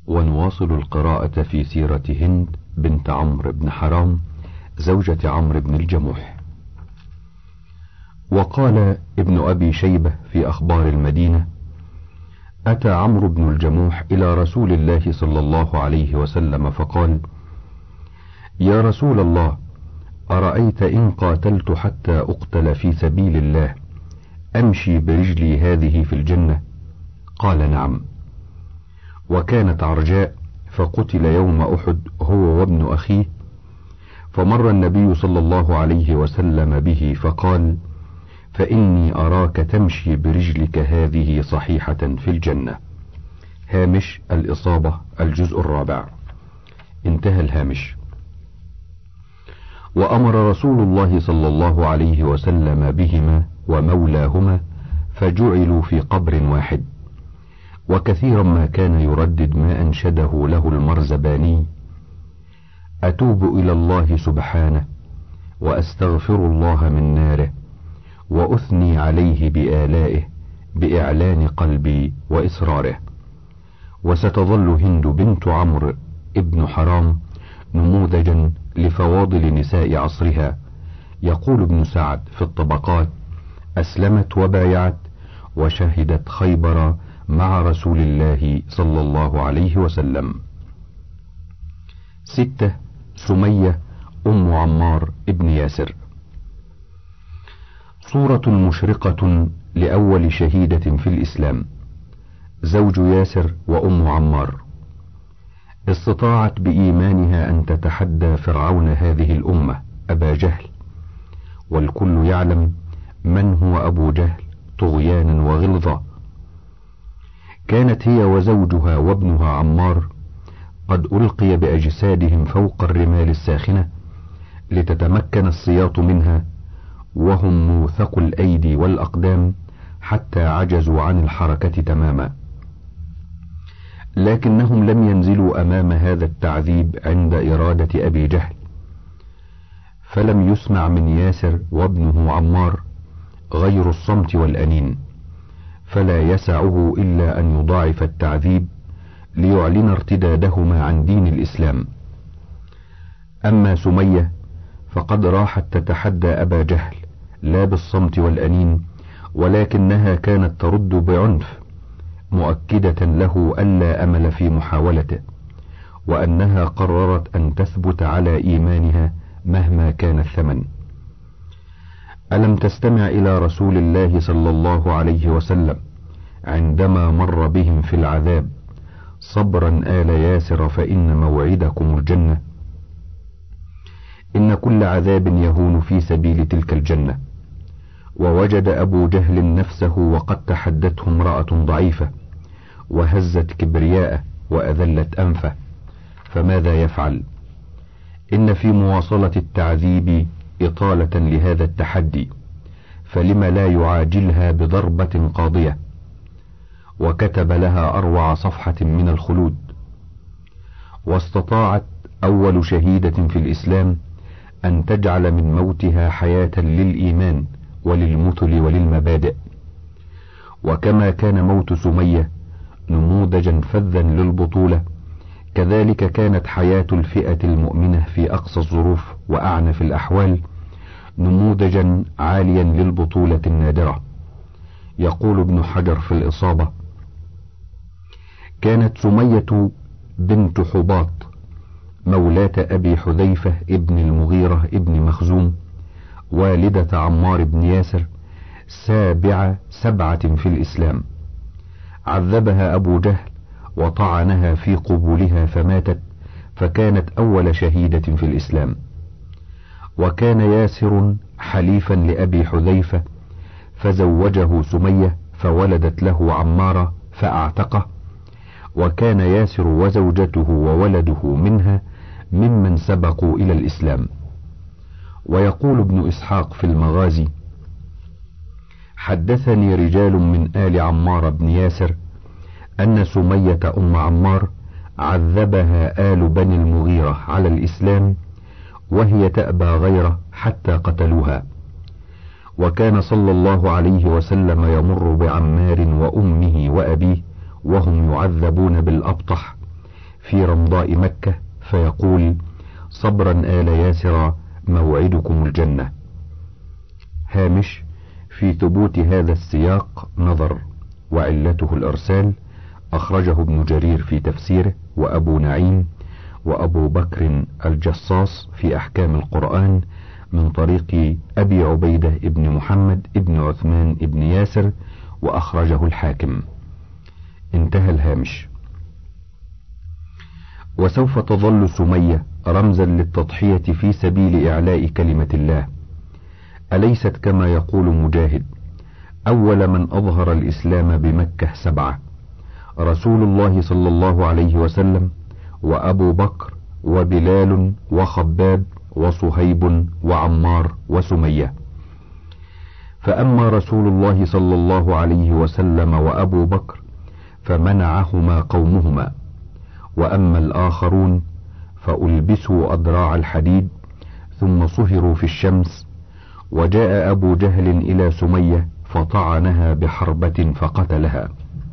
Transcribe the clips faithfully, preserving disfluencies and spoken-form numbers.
ونواصل القراءة في سيرة هند بنت عمرو بن حرام زوجة عمرو بن الجموح. وقال ابن أبي شيبة في أخبار المدينة: أتى عمرو بن الجموح إلى رسول الله صلى الله عليه وسلم فقال: يا رسول الله، أرأيت إن قاتلت حتى أقتل في سبيل الله أمشي برجلي هذه في الجنة؟ قال: نعم. وكانت عرجاء فقتل يوم أحد هو وابن أخيه، فمر النبي صلى الله عليه وسلم به فقال: فإني أراك تمشي برجلك هذه صحيحة في الجنة. هامش الإصابة الجزء الرابع. انتهى الهامش. وأمر رسول الله صلى الله عليه وسلم بهما ومولاهما فجعلوا في قبر واحد. وكثيرا ما كان يردد ما أنشده له المرزباني: أتوب إلى الله سبحانه وأستغفر الله من ناره وأثني عليه بآلائه بإعلان قلبي وإسراره. وستظل هند بنت عمرو ابن حرام نموذجا لفواضل نساء عصرها. يقول ابن سعد في الطبقات: أسلمت وبايعت وشهدت خيبر مع رسول الله صلى الله عليه وسلم. ستة. سمية أم عمار ابن ياسر. صورة مشرقة لأول شهيدة في الإسلام، زوج ياسر وأم عمار. استطاعت بإيمانها أن تتحدى فرعون هذه الأمة أبا جهل، والكل يعلم من هو أبو جهل طغيانا وغلظة. كانت هي وزوجها وابنها عمار قد ألقي بأجسادهم فوق الرمال الساخنة لتتمكن السياط منها، وهم موثق الأيدي والأقدام حتى عجزوا عن الحركة تماما. لكنهم لم ينزلوا أمام هذا التعذيب عند إرادة أبي جهل، فلم يسمع من ياسر وابنه عمار غير الصمت والأنين، فلا يسعه إلا أن يضاعف التعذيب ليعلن ارتدادهما عن دين الإسلام. أما سمية فقد راحت تتحدى أبا جهل لا بالصمت والأنين، ولكنها كانت ترد بعنف، مؤكدة له ألا أمل في محاولته، وأنها قررت أن تثبت على إيمانها مهما كان الثمن. ألم تستمع إلى رسول الله صلى الله عليه وسلم عندما مر بهم في العذاب: صبرا آل ياسر فإن موعدكم الجنة. إن كل عذاب يهون في سبيل تلك الجنة. ووجد أبو جهل نفسه وقد تحدته امرأة ضعيفة وهزت كبرياءه وأذلت أنفه، فماذا يفعل؟ إن في مواصلة التعذيب إطالة لهذا التحدي، فلم لا يعاجلها بضربة قاضية؟ وكتب لها أروع صفحة من الخلود. واستطاعت أول شهيدة في الإسلام أن تجعل من موتها حياة للإيمان وللمثل وللمبادئ. وكما كان موت سمية نموذجا فذا للبطولة، كذلك كانت حياة الفئة المؤمنة في أقصى الظروف وأعنف الأحوال نموذجا عاليا للبطولة النادرة. يقول ابن حجر في الإصابة: كانت سمية بنت حباط مولاة أبي حذيفة ابن المغيرة ابن مخزوم والدة عمار بن ياسر سابع سبعة في الإسلام. عذبها أبو جهل وطعنها في قبولها فماتت، فكانت أول شهيدة في الإسلام. وكان ياسر حليفا لأبي حذيفة فزوجه سمية فولدت له عمارة فأعتقه، وكان ياسر وزوجته وولده منها ممن سبقوا إلى الإسلام. ويقول ابن إسحاق في المغازي: حدثني رجال من آل عمار بن ياسر أن سمية أم عمار عذبها آل بني المغيرة على الإسلام وهي تأبى غيره حتى قتلوها. وكان صلى الله عليه وسلم يمر بعمار وأمه وأبيه وهم يعذبون بالأبطح في رمضاء مكة فيقول: صبرا آل ياسر موعدكم الجنة. هامش: في ثبوت هذا السياق نظر، وعلته الإرسال، أخرجه ابن جرير في تفسيره، وأبو نعيم وأبو بكر الجصاص في أحكام القرآن من طريق أبي عبيدة ابن محمد ابن عثمان ابن ياسر، وأخرجه الحاكم. انتهى الهامش. وسوف تظل سمية رمزا للتضحية في سبيل إعلاء كلمة الله، أليست كما يقول مجاهد: أول من أظهر الإسلام بمكة سبعة: رسول الله صلى الله عليه وسلم، وأبو بكر، وبلال، وخباب، وصهيب، وعمار، وسمية. فأما رسول الله صلى الله عليه وسلم وأبو بكر فمنعهما قومهما، وأما الآخرون فألبسوا أدراع الحديد ثم صهروا في الشمس. وجاء أبو جهل إلى سمية فطعنها بحربة فقتلها.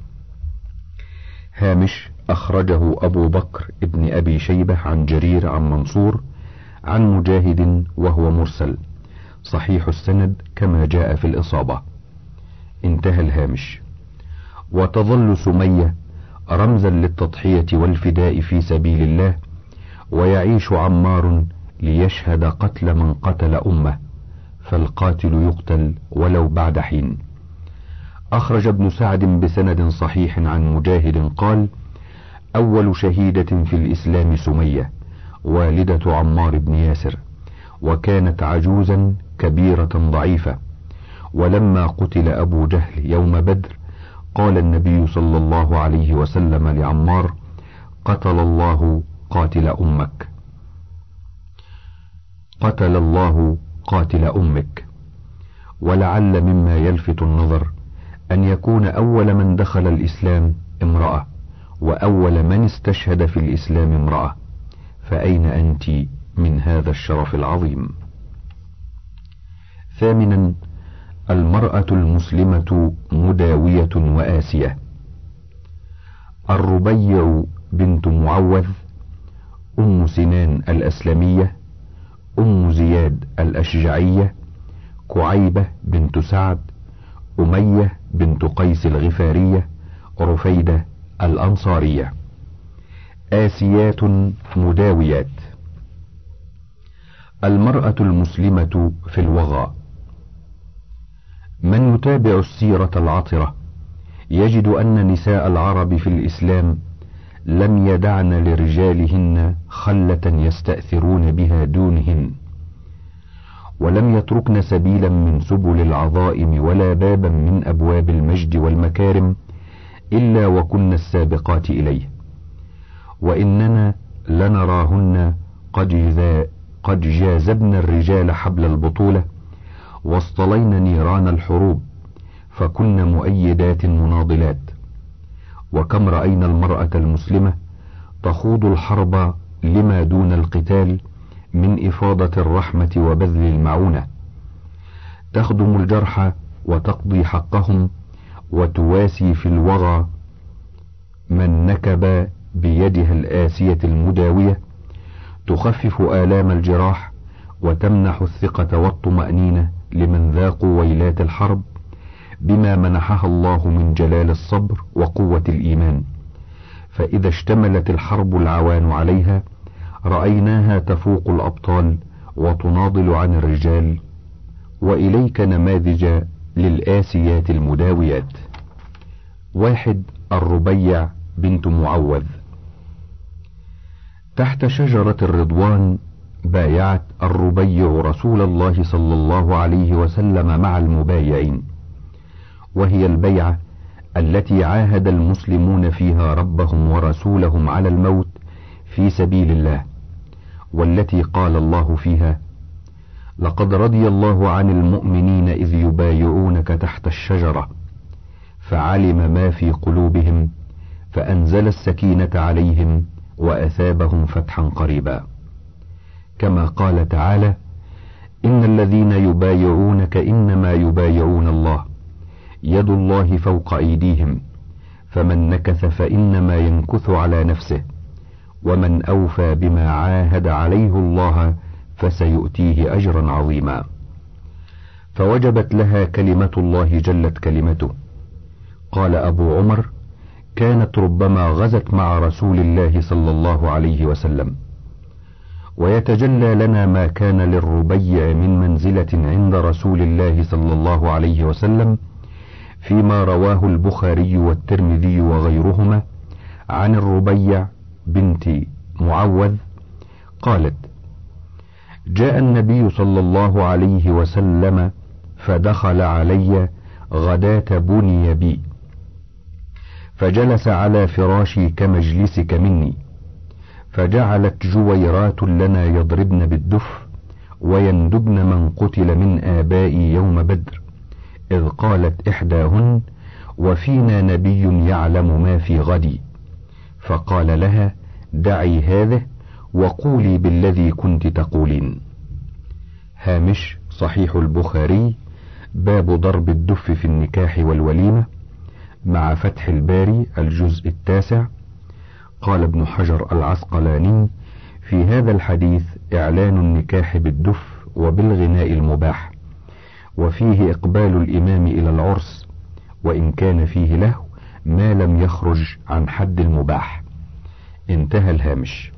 هامش: أخرجه أبو بكر ابن أبي شيبة عن جرير عن منصور عن مجاهد وهو مرسل، صحيح السند كما جاء في الإصابة. انتهى الهامش. وتظل سمية رمزا للتضحية والفداء في سبيل الله، ويعيش عمار ليشهد قتل من قتل أمه، فالقاتل يقتل ولو بعد حين. أخرج ابن سعد بسند صحيح عن مجاهد قال: أول شهيدة في الإسلام سمية والدة عمار بن ياسر، وكانت عجوزا كبيرة ضعيفة. ولما قتل أبو جهل يوم بدر قال النبي صلى الله عليه وسلم لعمار: قتل الله قاتل أمك، قتل الله قاتل أمك. ولعل مما يلفت النظر أن يكون أول من دخل الإسلام امرأة، وأول من استشهد في الإسلام امرأة، فأين أنت من هذا الشرف العظيم؟ ثامنا: المرأة المسلمة مداوية وآسية. الربيع بنت معوذ، أم سنان الأسلمية، أم زياد الأشجعية، كعيبة بنت سعد، أمية بنت قيس الغفارية، رفيدة الأنصارية. آسيات مداويات. المرأة المسلمة في الوغى. من يتابع السيرة العطرة يجد أن نساء العرب في الإسلام لم يدعن لرجالهن خلة يستأثرون بها دونهن، ولم يتركن سبيلا من سبل العظائم ولا بابا من أبواب المجد والمكارم إلا وكن السابقات إليه. وإننا لنراهن قد, قد جاذبن الرجال حبل البطولة، واصطلين نيران الحروب، فكن مؤيدات مناضلات. وكم رأينا المرأة المسلمة تخوض الحرب لما دون القتال من إفاضة الرحمة وبذل المعونة، تخدم الجرحى وتقضي حقهم، وتواسي في الوغى من نكب بيدها الآسية المداوية، تخفف آلام الجراح وتمنح الثقة والطمأنينة لمن ذاقوا ويلات الحرب بما منحها الله من جلال الصبر وقوة الإيمان. فإذا اشتملت الحرب العوان عليها رأيناها تفوق الأبطال وتناضل عن الرجال. وإليك نماذج للآسيات المداويات. واحد: الربيع بنت معوذ. تحت شجرة الرضوان بايعت الربيع رسول الله صلى الله عليه وسلم مع المبايعين، وهي البيعة التي عاهد المسلمون فيها ربهم ورسولهم على الموت في سبيل الله، والتي قال الله فيها: لقد رضي الله عن المؤمنين إذ يبايعونك تحت الشجرة فعلم ما في قلوبهم فأنزل السكينة عليهم وأثابهم فتحا قريبا. كما قال تعالى: إن الذين يبايعونك إنما يبايعون الله يد الله فوق أيديهم فمن نكث فإنما ينكث على نفسه ومن أوفى بما عاهد عليه الله فسيؤتيه أجرا عظيما. فوجبت لها كلمة الله جلت كلمته. قال أبو عمر: كانت ربما غزت مع رسول الله صلى الله عليه وسلم. ويتجلى لنا ما كان للربيع من منزلة عند رسول الله صلى الله عليه وسلم فيما رواه البخاري والترمذي وغيرهما عن الربيع بنت معوذ قالت: جاء النبي صلى الله عليه وسلم فدخل علي غداة بني بي، فجلس على فراشي كمجلسك مني، فجعلت جويرات لنا يضربن بالدف ويندبن من قتل من آبائي يوم بدر، إذ قالت إحداهن: وفينا نبي يعلم ما في غدي، فقال لها: دعي هذه وقولي بالذي كنت تقولين. هامش صحيح البخاري باب ضرب الدف في النكاح والوليمة مع فتح الباري الجزء التاسع. قال ابن حجر العسقلاني في هذا الحديث إعلان النكاح بالدف وبالغناء المباح، وفيه إقبال الإمام إلى العرس، وإن كان فيه لهو ما لم يخرج عن حد المباح. انتهى الهامش.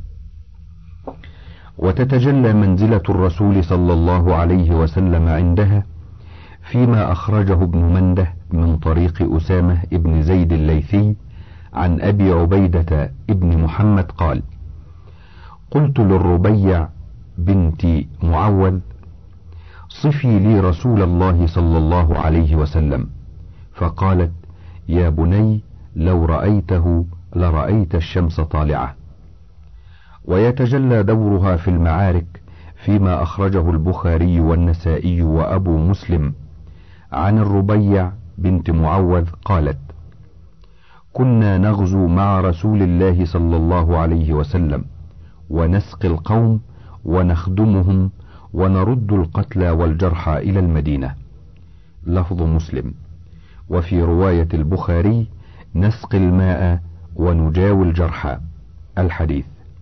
وتتجلى منزلة الرسول صلى الله عليه وسلم عندها فيما أخرجه ابن منده من طريق أسامة ابن زيد الليثي عن أبي عبيدة ابن محمد قال: قلت للربيع بنت معوذ: صفي لي رسول الله صلى الله عليه وسلم، فقالت: يا بني لو رأيته لرأيت الشمس طالعة. ويتجلى دورها في المعارك فيما أخرجه البخاري والنسائي وأبو مسلم عن الربيع بنت معوذ قالت: كنا نغزو مع رسول الله صلى الله عليه وسلم ونسقي القوم ونخدمهم ونرد القتلى والجرحى إلى المدينة. لفظ مسلم. وفي رواية البخاري: نسقي الماء ونجاوي الجرحى. الحديث.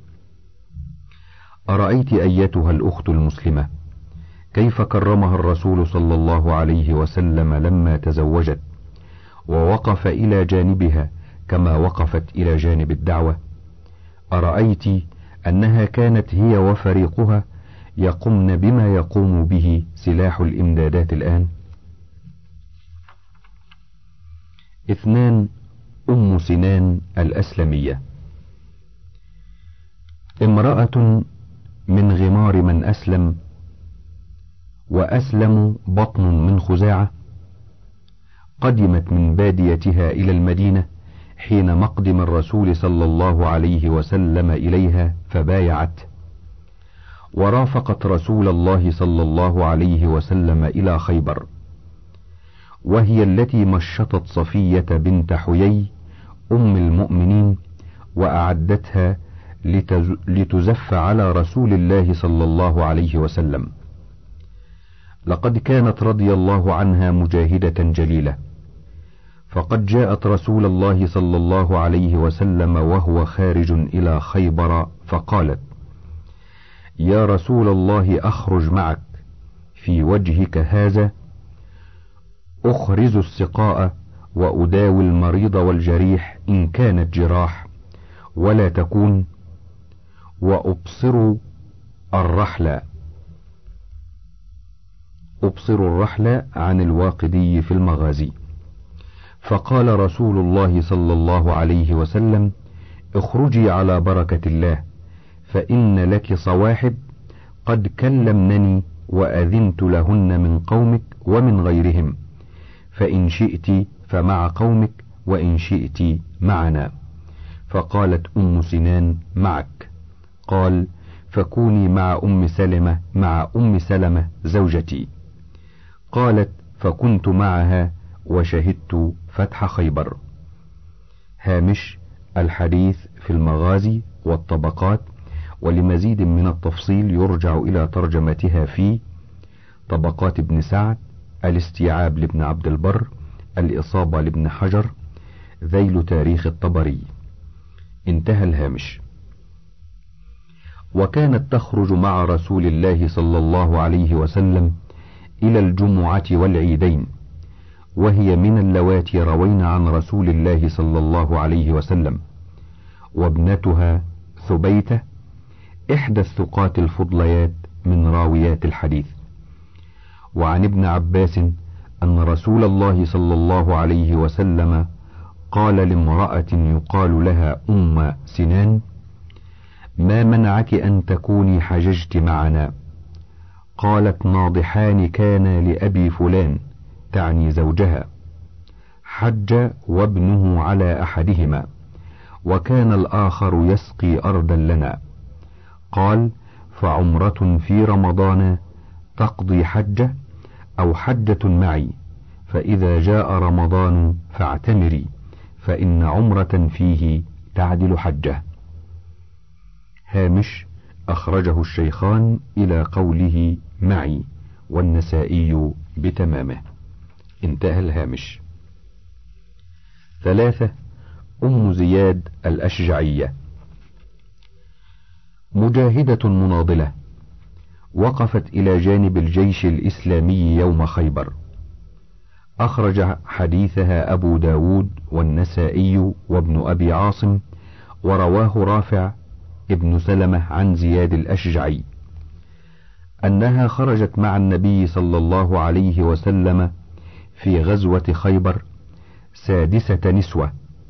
أرأيت أيتها الأخت المسلمة كيف كرمها الرسول صلى الله عليه وسلم لما تزوجت ووقف إلى جانبها كما وقفت إلى جانب الدعوة؟ أرأيت أنها كانت هي وفريقها يقومن بما يقوم به سلاح الإمدادات الآن؟ اثنان. أم سنان الأسلمية. امرأة من غمار من أسلم، وأسلم بطن من خزاعة، قدمت من باديتها إلى المدينة حين مقدم الرسول صلى الله عليه وسلم إليها فبايعت، ورافقت رسول الله صلى الله عليه وسلم إلى خيبر، وهي التي مشطت صفية بنت حيي أم المؤمنين وأعدتها لتزف على رسول الله صلى الله عليه وسلم. لقد كانت رضي الله عنها مجاهدة جليلة، فقد جاءت رسول الله صلى الله عليه وسلم وهو خارج إلى خيبر فقالت: يا رسول الله أخرج معك في وجهك هذا، أخرز السقاء وأداوي المريض والجريح إن كانت جراح، ولا تكون، وأبصر الرحل. أبصر الرحل عن الواقدي في المغازي. فقال رسول الله صلى الله عليه وسلم: اخرجي على بركة الله، فإن لك صواحب قد كلمنني وأذنت لهن من قومك ومن غيرهم، فإن شئت فمع قومك وإن شئت معنا. فقالت أم سنان: معك. قال: فكوني مع أم سلمة مع أم سلمة زوجتي. قالت: فكنت معها وشهدت فتح خيبر. هامش الحديث في المغازي والطبقات، ولمزيد من التفصيل يرجع إلى ترجمتها في طبقات ابن سعد، الاستيعاب لابن عبد البر، الإصابة لابن حجر، ذيل تاريخ الطبري. انتهى الهامش. وكانت تخرج مع رسول الله صلى الله عليه وسلم إلى الجمعة والعيدين، وهي من اللواتي روين عن رسول الله صلى الله عليه وسلم، وابنتها ثبيتة إحدى الثقات الفضليات من راويات الحديث. وعن ابن عباس أن رسول الله صلى الله عليه وسلم قال لامرأة يقال لها أم سنان: ما منعك أن تكوني حججت معنا؟ قالت: ناضحان كان لأبي فلان، تعني زوجها، حج وابنه على أحدهما، وكان الآخر يسقي أرضا لنا. قال: فعمرة في رمضان تقضي حجة، أو حجة معي، فإذا جاء رمضان فاعتمري، فإن عمرة فيه تعدل حجة. هامش: أخرجه الشيخان إلى قوله معي، والنسائي بتمامه. انتهى الهامش. ثلاثة. أم زياد الأشجعية، مجاهدة مناضلة، وقفت إلى جانب الجيش الإسلامي يوم خيبر. أخرج حديثها أبو داود والنسائي وابن أبي عاصم، ورواه رافع ابن سلمة عن زياد الأشجعي أنها خرجت مع النبي صلى الله عليه وسلم في غزوة خيبر سادسة نسوة.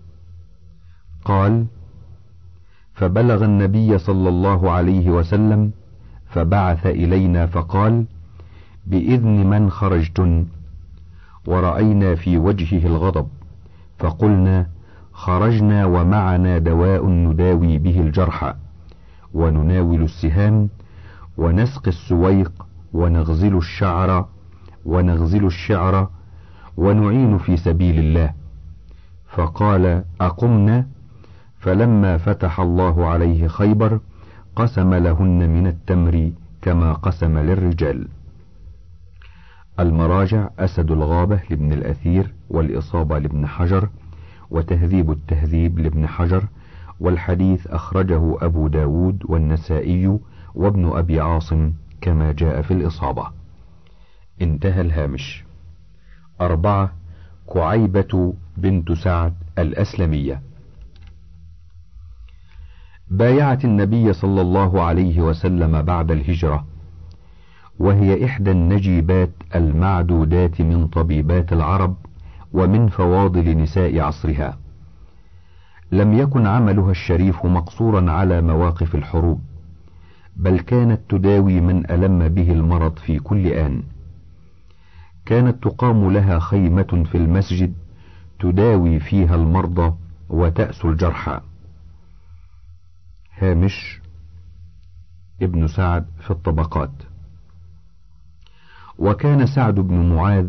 قال: فبلغ النبي صلى الله عليه وسلم فبعث إلينا فقال: بإذن من خرجتن؟ ورأينا في وجهه الغضب، فقلنا: خرجنا ومعنا دواء نداوي به الجرحى، ونناول السهام، ونسقي السويق، ونغزل الشعر ونغزل الشعر ونعين في سبيل الله. فقال: أقمنا. فلما فتح الله عليه خيبر قسم لهن من التمر كما قسم للرجال. المراجع: أسد الغابة لابن الأثير، والإصابة لابن حجر، وتهذيب التهذيب لابن حجر، والحديث أخرجه أبو داود والنسائي وابن أبي عاصم كما جاء في الإصابة. انتهى الهامش. أربعة. كعيبة بنت سعد الأسلمية، بايعت النبي صلى الله عليه وسلم بعد الهجرة، وهي إحدى النجيبات المعدودات من طبيبات العرب ومن فواضل نساء عصرها. لم يكن عملها الشريف مقصورا على مواقف الحروب، بل كانت تداوي من ألم به المرض في كل آن. كانت تقام لها خيمة في المسجد تداوي فيها المرضى وتأسو الجرحى. هامش: ابن سعد في الطبقات. وكان سعد بن معاذ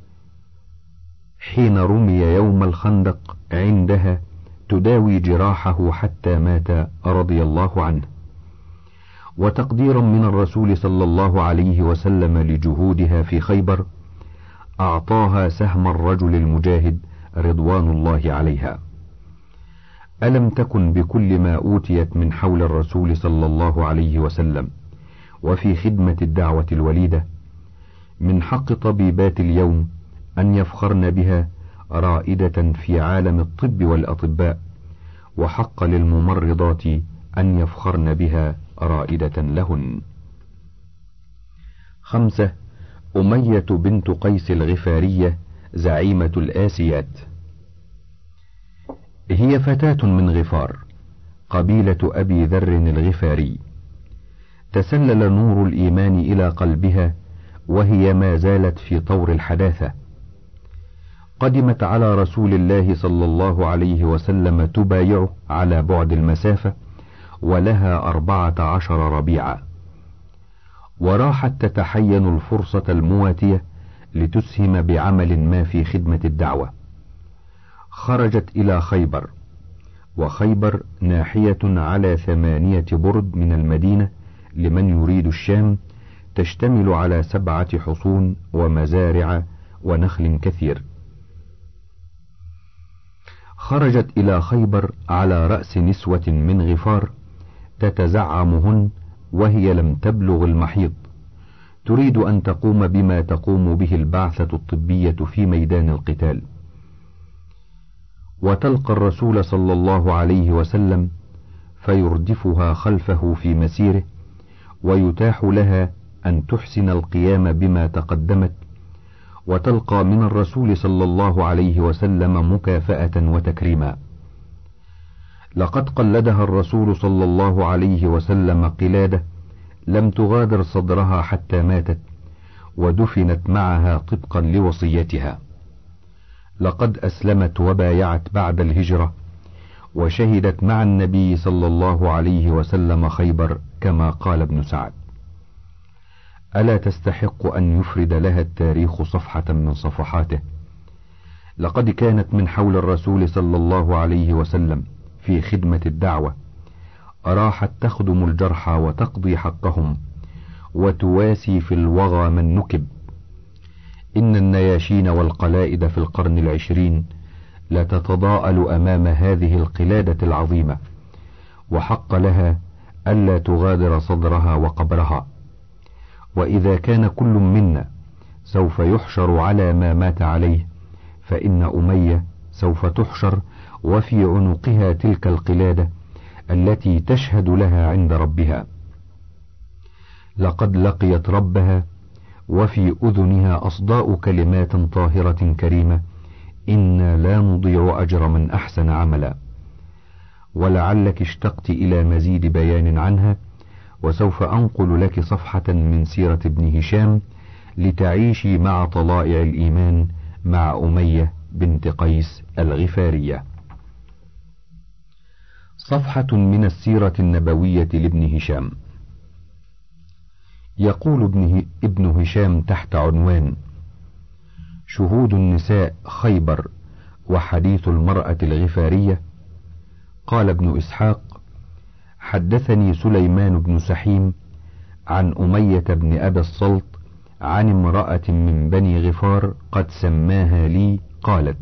حين رمي يوم الخندق عندها تداوي جراحه حتى مات رضي الله عنه. وتقديرا من الرسول صلى الله عليه وسلم لجهودها في خيبر، أعطاها سهم الرجل المجاهد رضوان الله عليها. ألم تكن بكل ما أوتيت من حول الرسول صلى الله عليه وسلم وفي خدمة الدعوة الوليدة، من حق طبيبات اليوم أن يفخرن بها رائدة في عالم الطب والأطباء، وحق للممرضات أن يفخرن بها رائدة لهن. خمسة. أمية بنت قيس الغفارية، زعيمة الآسيات، هي فتاة من غفار، قبيلة أبي ذر الغفاري. تسلل نور الإيمان إلى قلبها وهي ما زالت في طور الحداثة. قدمت على رسول الله صلى الله عليه وسلم تبايعه على بعد المسافة، ولها أربعة عشر ربيعا، وراحت تتحين الفرصة المواتية لتسهم بعمل ما في خدمة الدعوة. خرجت إلى خيبر، وخيبر ناحية على ثمانية برد من المدينة لمن يريد الشام، تشتمل على سبعة حصون ومزارع ونخل كثير. خرجت إلى خيبر على رأس نسوة من غفار تتزعمهن وهي لم تبلغ المحيض، تريد أن تقوم بما تقوم به البعثة الطبية في ميدان القتال، وتلقى الرسول صلى الله عليه وسلم فيردفها خلفه في مسيره، ويتاح لها أن تحسن القيام بما تقدمت، وتلقى من الرسول صلى الله عليه وسلم مكافأة وتكريما. لقد قلدها الرسول صلى الله عليه وسلم قلادة لم تغادر صدرها حتى ماتت، ودفنت معها طبقا لوصيتها. لقد أسلمت وبايعت بعد الهجرة، وشهدت مع النبي صلى الله عليه وسلم خيبر، كما قال ابن سعد: ألا تستحق أن يفرد لها التاريخ صفحة من صفحاته؟ لقد كانت من حول الرسول صلى الله عليه وسلم في خدمة الدعوة، راحت تخدم الجرحى وتقضي حقهم، وتواسي في الوغى من نكب. إن النياشين والقلائد في القرن العشرين لتتضاءل أمام هذه القلادة العظيمة، وحق لها ألا تغادر صدرها وقبرها. وإذا كان كل منا سوف يحشر على ما مات عليه، فإن أمية سوف تحشر وفي عنقها تلك القلادة التي تشهد لها عند ربها. لقد لقيت ربها وفي أذنها أصداء كلمات طاهرة كريمة: إنا لا نضيع أجر من أحسن عملا. ولعلك اشتقت إلى مزيد بيان عنها، وسوف أنقل لك صفحة من سيرة ابن هشام لتعيشي مع طلائع الإيمان مع أمية بنت قيس الغفارية. صفحة من السيرة النبوية لابن هشام. يقول ابن, ابن هشام تحت عنوان: شهود النساء خيبر وحديث المرأة الغفارية. قال ابن إسحاق: حدثني سليمان بن سحيم عن أمية بن أبي الصلت عن امرأة من بني غفار قد سماها لي، قالت: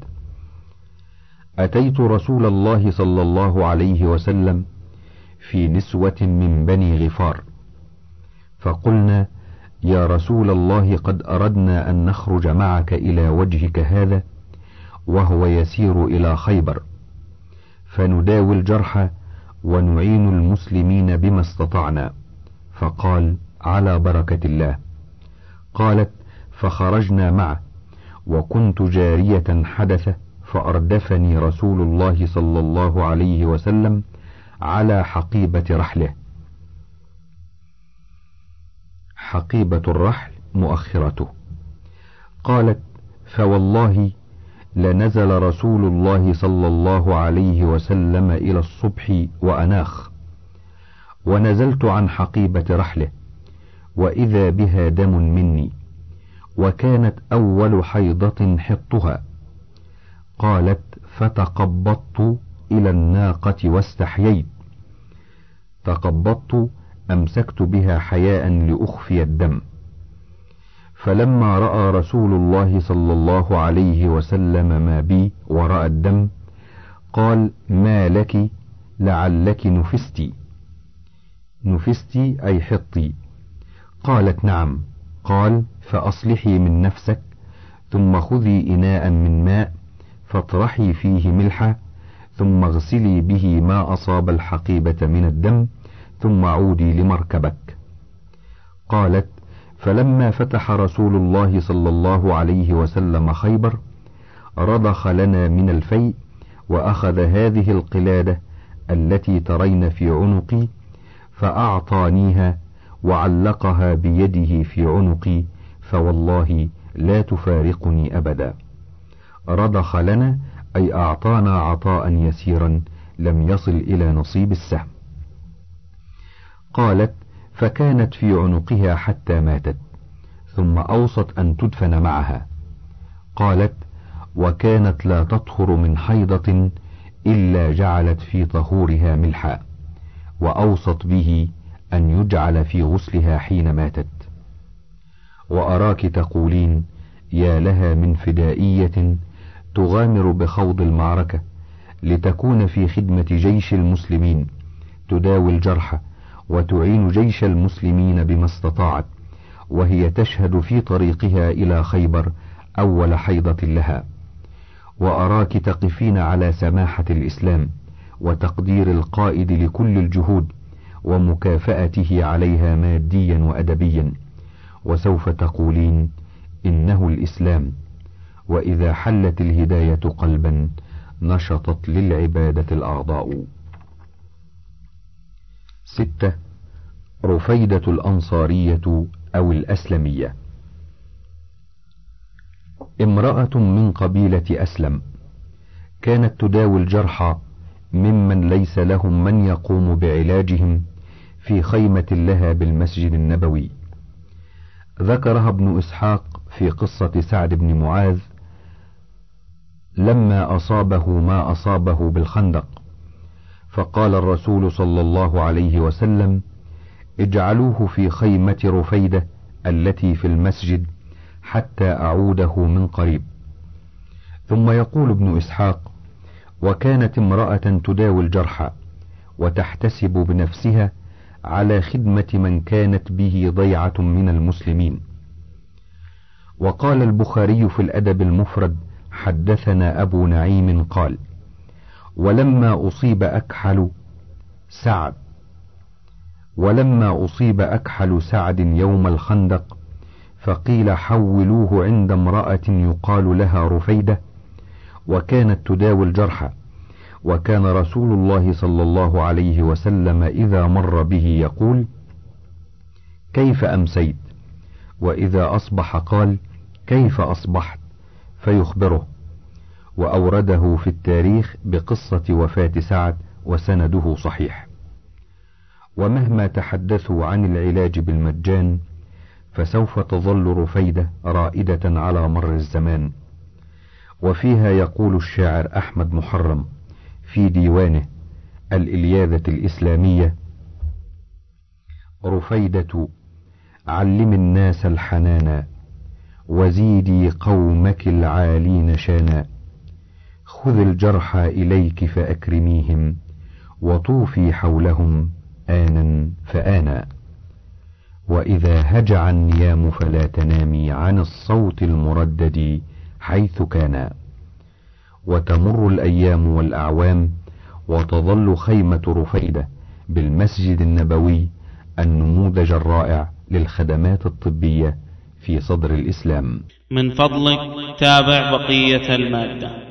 أتيت رسول الله صلى الله عليه وسلم في نسوة من بني غفار، فقلنا: يا رسول الله، قد أردنا أن نخرج معك إلى وجهك هذا وهو يسير إلى خيبر، فنداوي الجرحى ونعين المسلمين بما استطعنا. فقال: على بركة الله. قالت: فخرجنا معه، وكنت جارية حدثة، فأردفني رسول الله صلى الله عليه وسلم على حقيبة رحله. حقيبة الرحل مؤخرته. قالت: فوالله لنزل رسول الله صلى الله عليه وسلم إلى الصبح وأناخ، ونزلت عن حقيبة رحله، وإذا بها دم مني، وكانت أول حيضة حطها. قالت: فتقبضت إلى الناقة واستحييت. تقبضت، أمسكت بها حياء لأخفي الدم. فلما رأى رسول الله صلى الله عليه وسلم ما بي ورأى الدم، قال: ما لك؟ لعلك نفستي. نفستي أي حطي. قالت: نعم. قال: فأصلحي من نفسك، ثم خذي إناء من ماء فاطرحي فيه ملحة، ثم اغسلي به ما أصاب الحقيبة من الدم، ثم عودي لمركبك. قالت: فلما فتح رسول الله صلى الله عليه وسلم خيبر، رضخ لنا من الفيء، وأخذ هذه القلادة التي ترين في عنقي، فأعطانيها وعلقها بيده في عنقي، فوالله لا تفارقني أبدا. رضخ لنا أي أعطانا عطاء يسيرا لم يصل إلى نصيب السهم. قالت: فكانت في عنقها حتى ماتت، ثم أوصت أن تدفن معها. قالت: وكانت لا تطهر من حيضة إلا جعلت في طهورها ملحا، وأوصت به أن يجعل في غسلها حين ماتت. وأراك تقولين: يا لها من فدائية تغامر بخوض المعركة لتكون في خدمة جيش المسلمين، تداوي الجرحى وتعين جيش المسلمين بما استطاعت، وهي تشهد في طريقها إلى خيبر أول حيضة لها. وأراك تقفين على سماحة الإسلام وتقدير القائد لكل الجهود ومكافأته عليها ماديا وأدبيا، وسوف تقولين إنه الإسلام، وإذا حلت الهداية قلبا نشطت للعبادة الأعضاء. ستة. رفيدة الأنصارية أو الأسلمية. امرأة من قبيلة أسلم كانت تداوي الجرحى ممن ليس لهم من يقوم بعلاجهم في خيمة لها بالمسجد النبوي. ذكرها ابن إسحاق في قصة سعد بن معاذ لما أصابه ما أصابه بالخندق، فقال الرسول صلى الله عليه وسلم: اجعلوه في خيمة رفيدة التي في المسجد حتى أعوده من قريب. ثم يقول ابن إسحاق: وكانت امرأة تداوي الجرحى وتحتسب بنفسها على خدمة من كانت به ضيعة من المسلمين. وقال البخاري في الأدب المفرد: حدثنا أبو نعيم قال: ولما أصيب أكحل سعد ولما أصيب أكحل سعد يوم الخندق فقيل حولوه عند امرأة يقال لها رفيدة، وكانت تداوي الجرحى، وكان رسول الله صلى الله عليه وسلم إذا مر به يقول: كيف أمسيت؟ وإذا أصبح قال: كيف أصبحت؟ فيخبره. وأورده في التاريخ بقصة وفاة سعد وسنده صحيح. ومهما تحدثوا عن العلاج بالمجان فسوف تظل رفيدة رائدة على مر الزمان. وفيها يقول الشاعر أحمد محرم في ديوانه الإلياذة الإسلامية: رفيدة علم الناس الحنانا وزيدي قومك العالين شانا، خذ الجرحى إليك فأكرميهم وطوفي حولهم آنا فآنا، وإذا هجع النيام فلا تنامي عن الصوت المردد حيث كان. وتمر الأيام والأعوام وتظل خيمة رفيدة بالمسجد النبوي النموذج الرائع للخدمات الطبية في صدر الإسلام. من فضلك تابع بقية المادة.